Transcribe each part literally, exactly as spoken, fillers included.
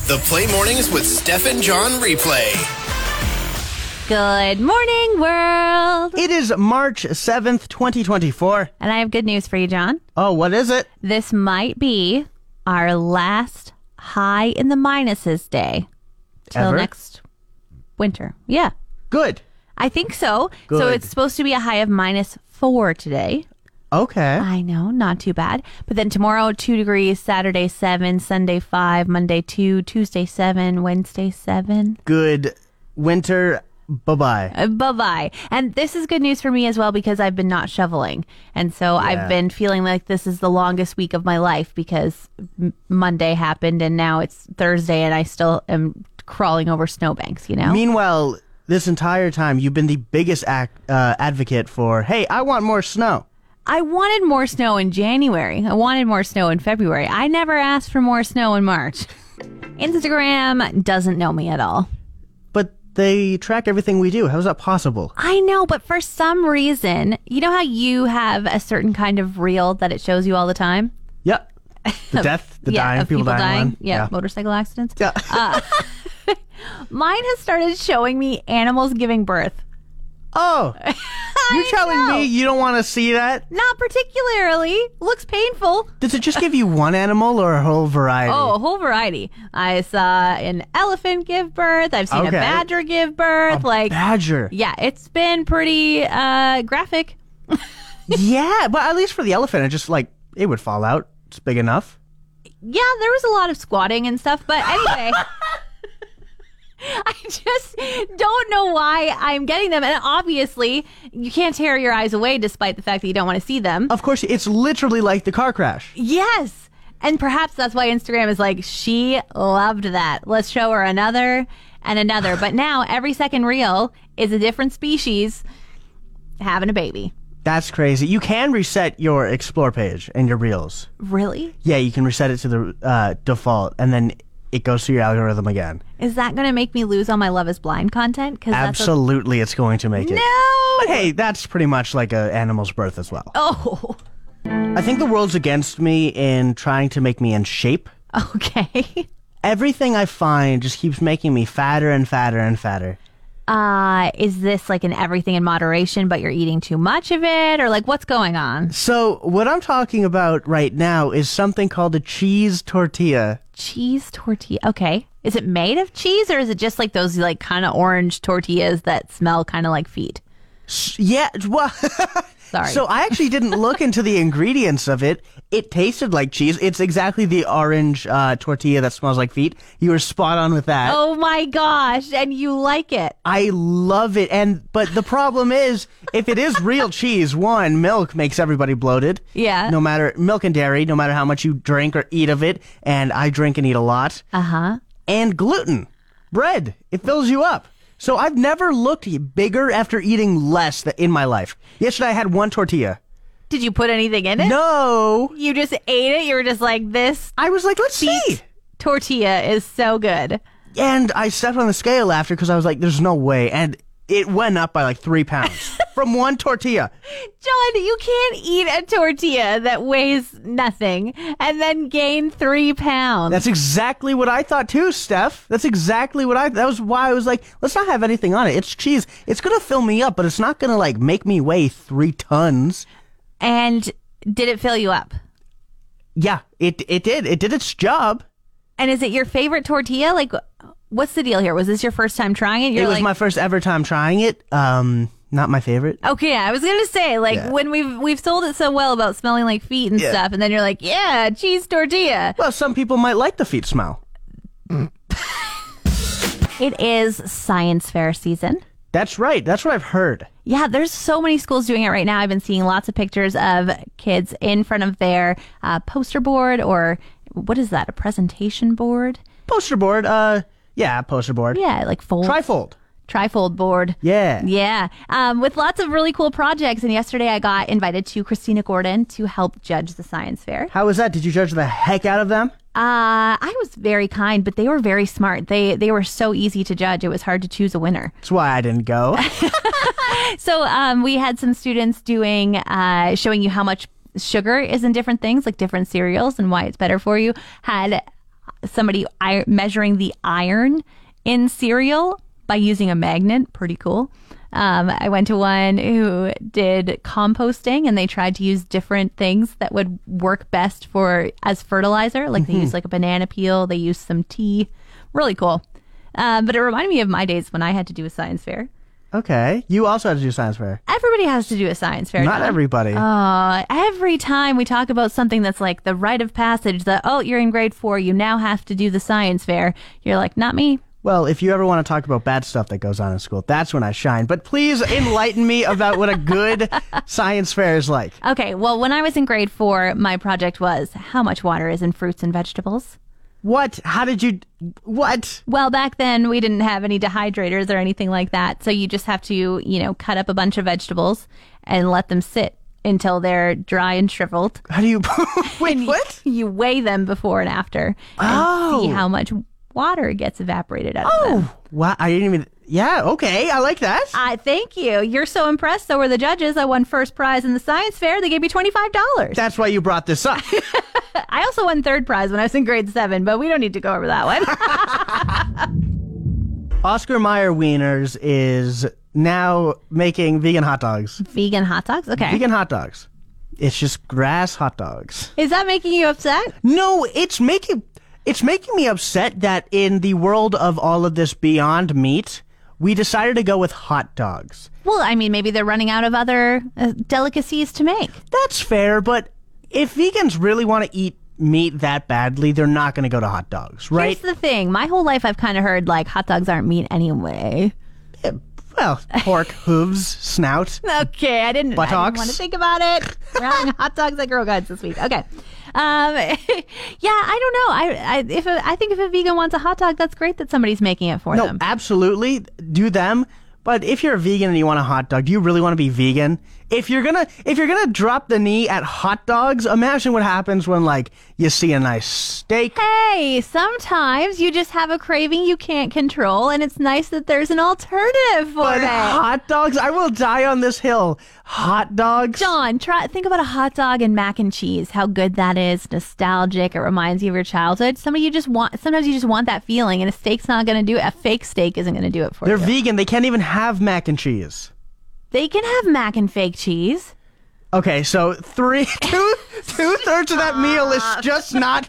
The Play Mornings with Steph and John replay. Good morning, world. It is March seventh, twenty twenty-four. And I have good news for you, John. Oh, what is it? This might be our last high in the minuses day till Ever? next winter. Yeah, Good. I think so. Good. So it's supposed to be a high of minus four today. Okay. I know, not too bad. But then tomorrow, two degrees, Saturday, seven, Sunday, five, Monday, two, Tuesday, seven, Wednesday, seven. Good winter. Bye-bye. Uh, bye-bye. And this is good news for me as well because I've been not shoveling. And so I've been feeling like this is the longest week of my life because m- Monday happened and now it's Thursday and I still am crawling over snowbanks, you know? Meanwhile, this entire time, you've been the biggest ac- uh, advocate for, hey, I want more snow. I wanted more snow in January. I wanted more snow in February. I never asked for more snow in March. Instagram doesn't know me at all. But they track everything we do. How is that possible? I know, but for some reason, you know how you have a certain kind of reel that it shows you all the time? Yep. The death, the yeah, dying, of people, people dying. dying. one. Yeah, motorcycle accidents. Yeah. Uh, mine has started showing me animals giving birth. Oh, you're telling know. me you don't want to see that? Not particularly. Looks painful. Does it just give you one animal or a whole variety? Oh, a whole variety. I saw an elephant give birth. I've seen Okay. a badger give birth. A like, badger. yeah, it's been pretty uh, graphic. Yeah, but at least for the elephant, it just like, it would fall out. It's big enough. Yeah, there was a lot of squatting and stuff, but anyway. I just don't know why I'm getting them. And obviously, you can't tear your eyes away despite the fact that you don't want to see them. Of course, it's literally like the car crash. Yes. And perhaps that's why Instagram is like, she loved that. Let's show her another and another. But now every second reel is a different species having a baby. That's crazy. You can reset your Explore page and your Reels. Really? Yeah, you can reset it to the uh, default, and then it goes through your algorithm again. Is that going to make me lose all my Love is Blind content? Cause Absolutely, it's going to make it. That's a... But No! hey, that's pretty much like an animal's birth as well. Oh. I think the world's against me in trying to make me in shape. Okay. Everything I find just keeps making me fatter and fatter and fatter. Uh, is this like an everything in moderation, but you're eating too much of it? Or like, what's going on? So what I'm talking about right now is something called a cheese tortilla. Cheese tortilla. Okay. Is it made of cheese or is it just like those like kind of orange tortillas that smell kind of like feet? S- Yeah, well... Sorry. So I actually didn't look into the ingredients of it. It tasted like cheese. It's exactly the orange uh, tortilla that smells like feet. You were spot on with that. Oh my gosh. And you like it. I love it. And but the problem is, if it is real cheese, one, milk makes everybody bloated. Yeah. No matter milk and dairy, no matter how much you drink or eat of it, and I drink and eat a lot. Uh-huh. And gluten, bread, it fills you up. So I've never looked bigger after eating less th- in my life. Yesterday I had one tortilla. Did you put anything in it? No. You just ate it? You were just like, this I was like, let's see. tortilla is so good. And I stepped on the scale after because I was like, there's no way. And it went up by like three pounds from one tortilla. John, you can't eat a tortilla that weighs nothing and then gain three pounds. That's exactly what I thought too, Steph. That's exactly what I, that was why I was like, let's not have anything on it. It's cheese. It's going to fill me up, but it's not going to like make me weigh three tons. And did it fill you up? Yeah, it, it did. It did its job. And is it your favorite tortilla? Like, what's the deal here? Was this your first time trying it? You're It was like, my first ever time trying it. Um, not my favorite. okay, I was gonna say, like, Yeah. when we've we've sold it so well about smelling like feet and Yeah. stuff, and then you're like, yeah, cheese tortilla. Well, some people might like the feet smell. It is science fair season. That's right. That's what I've heard. Yeah, there's so many schools doing it right now. I've been seeing lots of pictures of kids in front of their uh, poster board, or what is that, a presentation board? Poster board. Uh, yeah, poster board. Yeah, like fold. Trifold. Trifold board. Yeah. Yeah, um, with lots of really cool projects. And yesterday I got invited to Christina Gordon to help judge the science fair. How was that? Did you judge the heck out of them? Uh, I was very kind, but they were very smart. They they were so easy to judge. It was hard to choose a winner. That's why I didn't go. So um, we had some students doing, uh, showing you how much sugar is in different things, like different cereals and why it's better for you. Had somebody I- measuring the iron in cereal by using a magnet. Pretty cool. Um, I went to one who did composting, and they tried to use different things that would work best for as fertilizer. Like mm-hmm. they used like a banana peel. They used some tea. Really cool. Um, but it reminded me of my days when I had to do a science fair. Okay. You also had to do science fair. Everybody has to do a science fair. Not John. everybody. Uh, every time we talk about something that's like the rite of passage, that, oh, you're in grade four, you now have to do the science fair. You're like, not me. Well, if you ever want to talk about bad stuff that goes on in school, that's when I shine. But please enlighten me about what a good science fair is like. Okay, well, when I was in grade four, my project was how much water is in fruits and vegetables. What? How did you... What? Well, back then, we didn't have any dehydrators or anything like that. So you just have to, you know, cut up a bunch of vegetables and let them sit until they're dry and shriveled. How do you... Wait, and what? You, you weigh them before and after and oh. see how much water gets evaporated out oh. of them. Wow, I didn't even... Yeah, okay, I like that. I uh, thank you. You're so impressed. So were the judges. I won first prize in the science fair. They gave me twenty-five dollars. That's why you brought this up. I also won third prize when I was in grade seven, but we don't need to go over that one. Oscar Mayer Wieners is now making vegan hot dogs. Vegan hot dogs? Okay. Vegan hot dogs. It's just grass hot dogs. Is that making you upset? No, it's making it's making me upset that in the world of all of this Beyond Meat, we decided to go with hot dogs. Well, I mean, maybe they're running out of other uh, delicacies to make. That's fair, but if vegans really want to eat meat that badly, they're not going to go to hot dogs, right? Here's the thing. My whole life I've kind of heard, like, hot dogs aren't meat anyway. Yeah, well, pork, hooves, snout. Okay, I didn't, I didn't want to think about it. We're having hot dogs at Girl Guides this week. Okay. Um, yeah, I don't know. I, I, if a, I think if a vegan wants a hot dog, that's great that somebody's making it for no, them. No, absolutely. Do them. But if you're a vegan and you want a hot dog, do you really want to be vegan? If you're gonna if you're gonna drop the knee at hot dogs, imagine what happens when like you see a nice steak. Hey, sometimes you just have a craving you can't control, and it's nice that there's an alternative for but it. Hot dogs, I will die on this hill. Hot dogs. John, try think about a hot dog and mac and cheese. How good that is. Nostalgic. It reminds you of your childhood. Some of you just want. Sometimes you just want that feeling, and a steak's not going to do it. A fake steak isn't going to do it for They're you. They're vegan. They can't even have mac and cheese. They can have mac and fake cheese. Okay, so three, two, two thirds of that meal is just not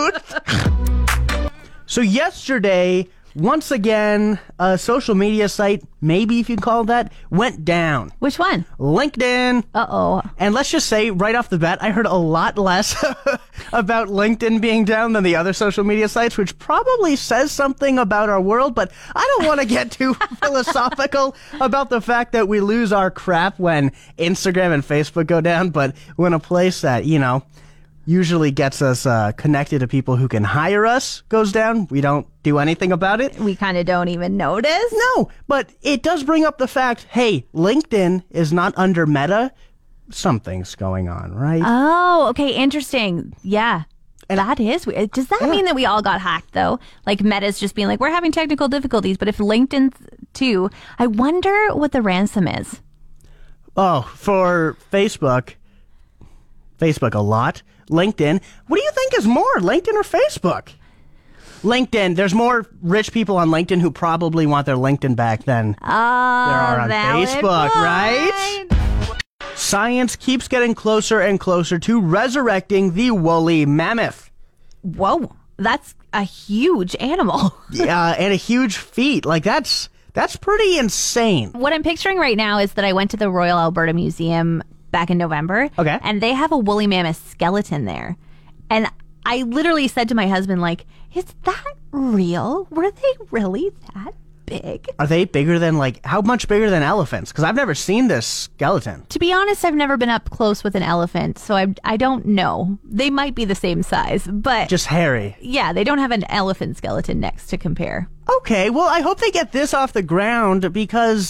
food. So yesterday, once again, a social media site, maybe if you call it that, went down. Which one? LinkedIn. Uh-oh. And let's just say, right off the bat, I heard a lot less about LinkedIn being down than the other social media sites, which probably says something about our world, but I don't want to get too philosophical about the fact that we lose our crap when Instagram and Facebook go down, but when a place that, you know, usually gets us uh, connected to people who can hire us goes down, we don't do anything about it. We kind of don't even notice. No, but it does bring up the fact, hey, LinkedIn is not under Meta. Something's going on, right? Oh, okay, interesting. Yeah. And that is weird. Does that yeah. mean that we all got hacked, though? Like, Meta's just being like, we're having technical difficulties, but if LinkedIn, too, I wonder what the ransom is. Oh, for Facebook, Facebook a lot. LinkedIn, what do you think is more, LinkedIn or Facebook? LinkedIn, there's more rich people on LinkedIn who probably want their LinkedIn back than oh, there are on Facebook, point. right? Science keeps getting closer and closer to resurrecting the woolly mammoth. Whoa, that's a huge animal. Yeah, and a huge feat. Like, that's that's pretty insane. What I'm picturing right now is that I went to the Royal Alberta Museum back in November. Okay. And they have a woolly mammoth skeleton there. And I literally said to my husband, like, is that real? Were they really that big? Are they bigger than, like, how much bigger than elephants? Because I've never seen this skeleton. To be honest, I've never been up close with an elephant, so I, I don't know. They might be the same size, but... Just hairy. Yeah, they don't have an elephant skeleton next to compare. Okay, well, I hope they get this off the ground because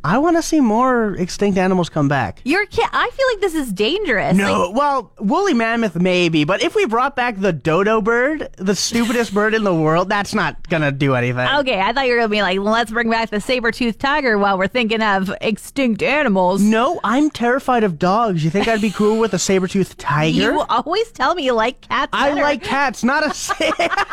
I want to see more extinct animals come back. You're ki- I feel like this is dangerous. No, Like, well, woolly mammoth maybe, but if we brought back the dodo bird, the stupidest bird in the world, that's not gonna do anything. okay, I thought you were going to be like, let's bring back the saber-toothed tiger while we're thinking of extinct animals. No, I'm terrified of dogs. You think I'd be cool with a saber-toothed tiger? You always tell me you like cats I better. like cats, not a sa-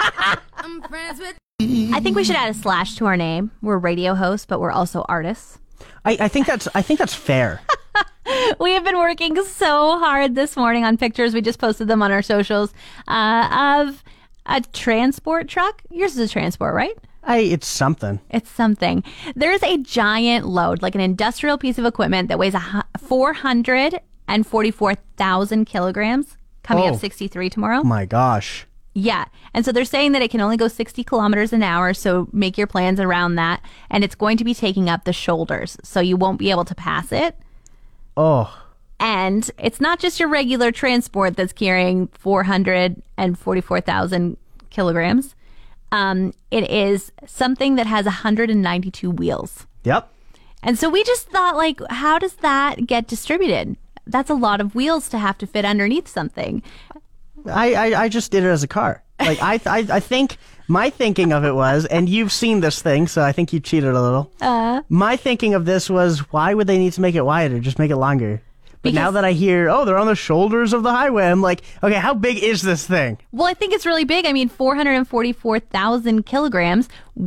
I'm friends with. I think we should add a slash to our name. We're radio hosts, but we're also artists. I, I think that's I think that's fair. We have been working so hard this morning on pictures. We just posted them on our socials uh, of a transport truck. Yours is a transport, right? I it's something. It's something. There's a giant load, like an industrial piece of equipment that weighs a hu- four hundred forty-four thousand kilograms, coming Oh. up sixty-three tomorrow. My gosh. Yeah. And so they're saying that it can only go sixty kilometers an hour. So make your plans around that. And it's going to be taking up the shoulders. So you won't be able to pass it. Oh. And it's not just your regular transport that's carrying four hundred forty-four thousand kilograms. Um, it is something that has one hundred ninety-two wheels. Yep. And so we just thought, like, how does that get distributed? That's a lot of wheels to have to fit underneath something. I, I, I just did it as a car. Like I, I I think my thinking of it was, and you've seen this thing, so I think you cheated a little. Uh, my thinking of this was, why would they need to make it wider? Just make it longer. But Because- now that I hear, oh, they're on the shoulders of the highway, I'm like, okay, how big is this thing? Well, I think it's really big. I mean, four hundred forty-four thousand kilograms.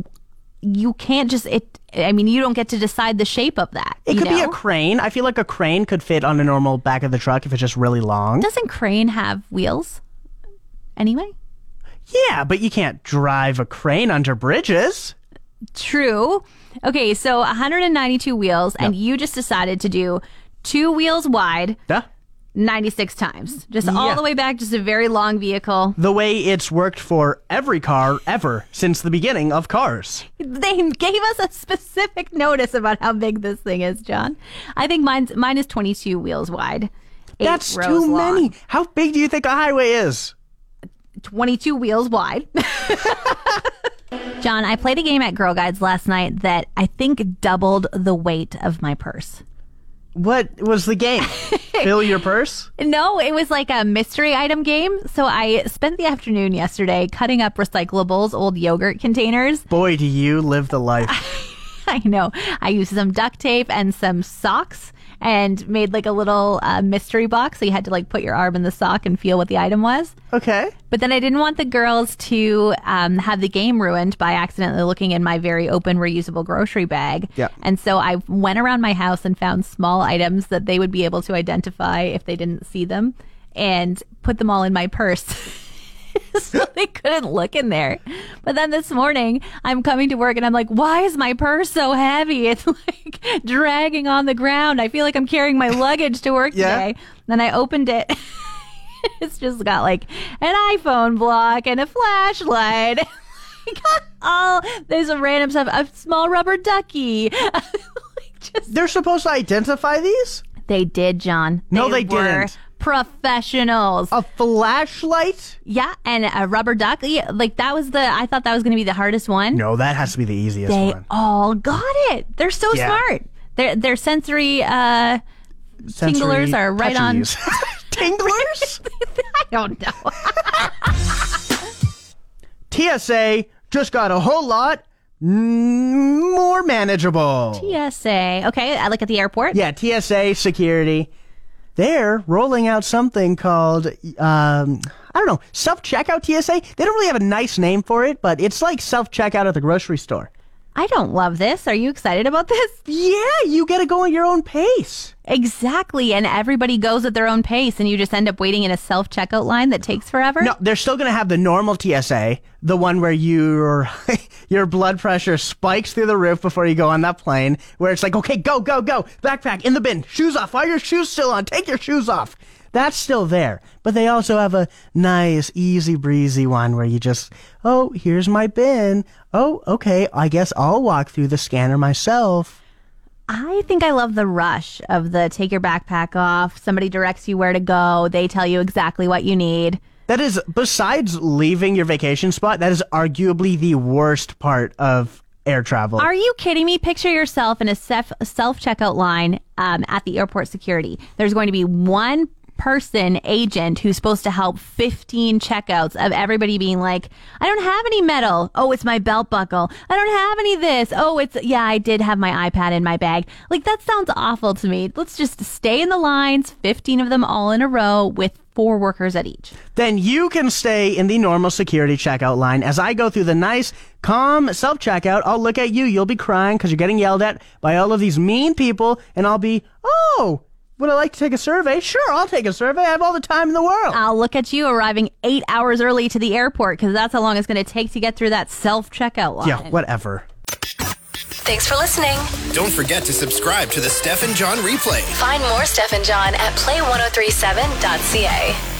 You can't just, it. I mean, you don't get to decide the shape of that. It you could be a know? crane. I feel like a crane could fit on the normal back of the truck if it's just really long. Doesn't crane have wheels anyway? Yeah, but you can't drive a crane under bridges. True. Okay, so one hundred ninety-two wheels, and Yep. you just decided to do two wheels wide, Duh. ninety-six times. Just all Yeah. the way back, just a very long vehicle. The way it's worked for every car ever since the beginning of cars. They gave us a specific notice about how big this thing is, John. I think mine's, mine is twenty-two wheels wide. eight That's rows too long. many. How big do you think a highway is? twenty-two wheels wide. John, I played a game at Girl Guides last night that I think doubled the weight of my purse. What was the game? Fill your purse? No, it was like a mystery item game. So I spent the afternoon yesterday cutting up recyclables, old yogurt containers. Boy, do you live the life. I know. I used some duct tape and some socks and made like a little uh, mystery box. So you had to like put your arm in the sock and feel what the item was. Okay. But then I didn't want the girls to um, have the game ruined by accidentally looking in my very open reusable grocery bag. Yeah. And so I went around my house and found small items that they would be able to identify if they didn't see them and put them all in my purse. So they couldn't look in there. But then this morning, I'm coming to work and I'm like, why is my purse so heavy? It's like dragging on the ground. I feel like I'm carrying my luggage to work Yeah. today. Then I opened it. It's just got like an iPhone block and a flashlight. Oh, there's a random stuff. A small rubber ducky. Like just, They're supposed to identify these? they did, John. No, they were didn't. Professionals. A flashlight? Yeah, and a rubber duck. Yeah, like that was the. I thought that was going to be the hardest one. No, that has to be the easiest they one. all got it. They're so Yeah. smart. Their their sensory uh, Sensory tinglers are right on. touchies. Tinglers? I don't know. T S A just got a whole lot mm, more manageable. T S A. Okay, I like at the airport. Yeah, T S A security. They're rolling out something called, um, I don't know, self-checkout T S A. They don't really have a nice name for it, but it's like self-checkout at the grocery store. I don't love this. Are you excited about this? Yeah, you get to go at your own pace. Exactly. And everybody goes at their own pace, and you just end up waiting in a self checkout line that takes forever. No, they're still going to have the normal T S A, the one where your your blood pressure spikes through the roof before you go on that plane, where it's like, okay, go, go, go, backpack in the bin, shoes off, are your shoes still on? Take your shoes off. That's still there. But they also have a nice, easy breezy one where you just, oh, here's my bin. Oh, okay, I guess I'll walk through the scanner myself. I think I love the rush of the take your backpack off. Somebody directs you where to go. They tell you exactly what you need. That is, besides leaving your vacation spot, that is arguably the worst part of air travel. Are you kidding me? Picture yourself in a self self-checkout line um, at the airport security. There's going to be one person agent who's supposed to help fifteen checkouts of everybody being like, I don't have any metal. Oh, it's my belt buckle. I don't have any this. Oh, it's, yeah, I did have my iPad in my bag. Like, that sounds awful to me. Let's just stay in the lines, fifteen of them all in a row with four workers at each. Then you can stay in the normal security checkout line. As I go through the nice, calm self-checkout, I'll look at you. You'll be crying because you're getting yelled at by all of these mean people, and I'll be, oh, would I like to take a survey? Sure, I'll take a survey. I have all the time in the world. I'll look at you arriving eight hours early to the airport because that's how long it's going to take to get through that self-checkout line. Yeah, whatever. Thanks for listening. Don't forget to subscribe to the Steph and John replay. Find more Steph and John at play ten thirty-seven dot c a.